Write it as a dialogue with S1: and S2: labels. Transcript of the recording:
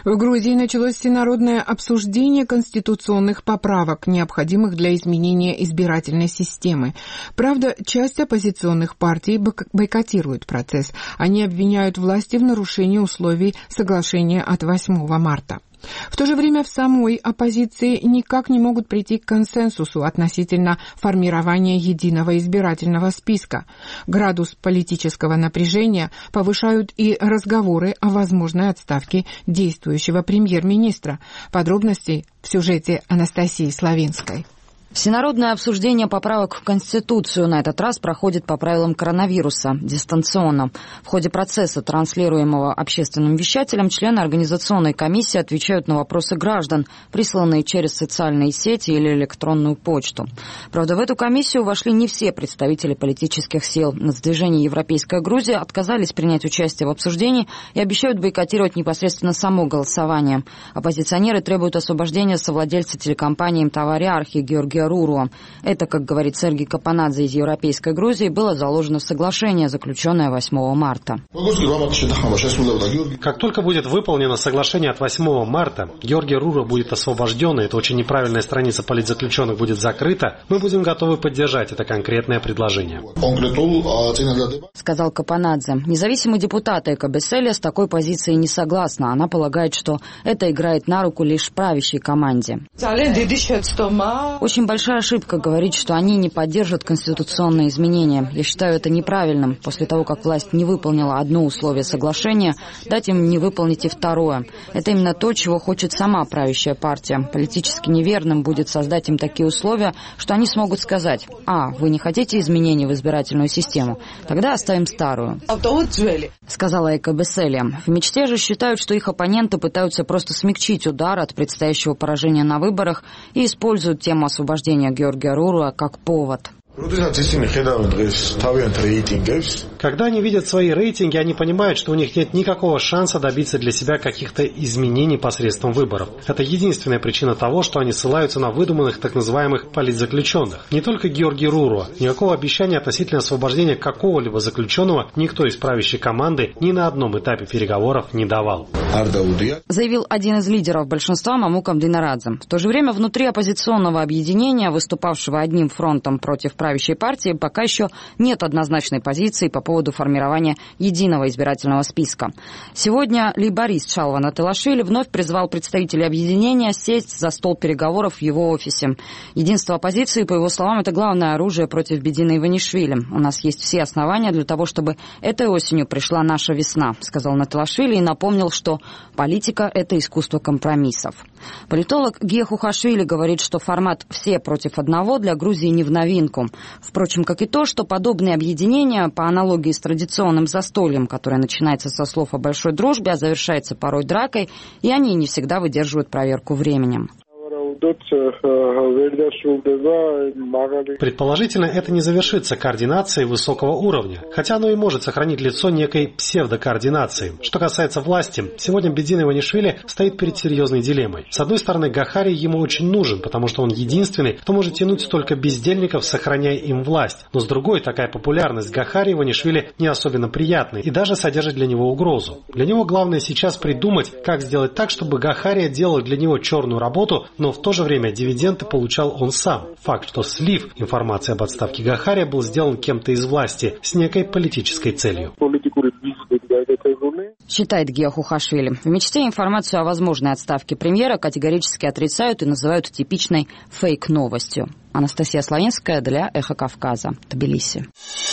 S1: В Грузии началось всенародное обсуждение конституционных поправок, необходимых для изменения избирательной системы. Правда, часть оппозиционных партий бойкотирует процесс. Они обвиняют власти в нарушении условий соглашения от 8 марта. В то же время в самой оппозиции никак не могут прийти к консенсусу относительно формирования единого избирательного списка. Градус политического напряжения повышают и разговоры о возможной отставке действующего премьер-министра. Подробности в сюжете Анастасии Славинской.
S2: Всенародное обсуждение поправок в Конституцию на этот раз проходит по правилам коронавируса, дистанционно. В ходе процесса, транслируемого общественным вещателем, члены организационной комиссии отвечают на вопросы граждан, присланные через социальные сети или электронную почту. Правда, в эту комиссию вошли не все представители политических сил. Нацдвижение «Европейская Грузия» отказались принять участие в обсуждении и обещают бойкотировать непосредственно само голосование. Оппозиционеры требуют освобождения совладельца телекомпании «Мтавари Архи» Георгия Руруа. Это, как говорит Сергей Капанадзе из Европейской Грузии, было заложено в соглашение, заключенное 8 марта.
S3: Как только будет выполнено соглашение от 8 марта, Георгий Руруа будет освобожден, и эта очень неправильная страница политзаключенных будет закрыта, мы будем готовы поддержать это конкретное предложение.
S2: Сказал Капанадзе. Независимый депутат Эйка Беселия с такой позицией не согласна. Она полагает, что это играет на руку лишь правящей команде. Очень большая ошибка говорить, что они не поддержат конституционные изменения. Я считаю это неправильным. После того, как власть не выполнила одно условие соглашения, дать им не выполнить и второе. Это именно то, чего хочет сама правящая партия. Политически неверным будет создать им такие условия, что они смогут сказать: вы не хотите изменений в избирательную систему? Тогда оставим старую. Сказала Эйка Беселия. В мечте же считают, что их оппоненты пытаются просто смягчить удар от предстоящего поражения на выборах и используют тему освобождения Георгия Руруа как повод.
S3: Когда они видят свои рейтинги, они понимают, что у них нет никакого шанса добиться для себя каких-то изменений посредством выборов. Это единственная причина того, что они ссылаются на выдуманных так называемых политзаключенных. Не только Георгий Руруа. Никакого обещания относительно освобождения какого-либо заключенного никто из правящей команды ни на одном этапе переговоров не давал.
S2: Заявил один из лидеров большинства Мамук Абдинарадзе. В то же время внутри оппозиционного объединения, выступавшего одним фронтом против правящей партии, пока еще нет однозначной позиции по поводу формирования единого избирательного списка. Сегодня лейборист Шалван Ателашвили вновь призвал представителей объединения сесть за стол переговоров в его офисе. Единство оппозиции, по его словам, это главное оружие против Бедина Иванишвили. У нас есть все основания для того, чтобы этой осенью пришла наша весна, сказал Ателашвили и напомнил, что политика – это искусство компромиссов. Политолог Гия Хухашвили говорит, что формат «все против одного» для Грузии не в новинку. Впрочем, как и то, что подобные объединения, по аналогии с традиционным застольем, которое начинается со слов о большой дружбе, а завершается порой дракой, и они не всегда выдерживают проверку временем.
S3: Предположительно, это не завершится координацией высокого уровня, хотя оно и может сохранить лицо некой псевдокоординации. Что касается власти, сегодня Бедин Иванишвили стоит перед серьезной дилеммой. С одной стороны, Гахари ему очень нужен, потому что он единственный, кто может тянуть столько бездельников, сохраняя им власть. Но с другой, такая популярность Гахари Иванишвили не особенно приятна и даже содержит для него угрозу. Для него главное сейчас придумать, как сделать так, чтобы Гахари делал для него черную работу, но в то же время дивиденды получал он сам. Факт, что слив информации об отставке Гахари был сделан кем-то из власти с некой политической целью.
S2: Считает Гия Хухашвили. В мечте информацию о возможной отставке премьера категорически отрицают и называют типичной фейк-новостью. Анастасия Славинская для Эхо Кавказа, Тбилиси.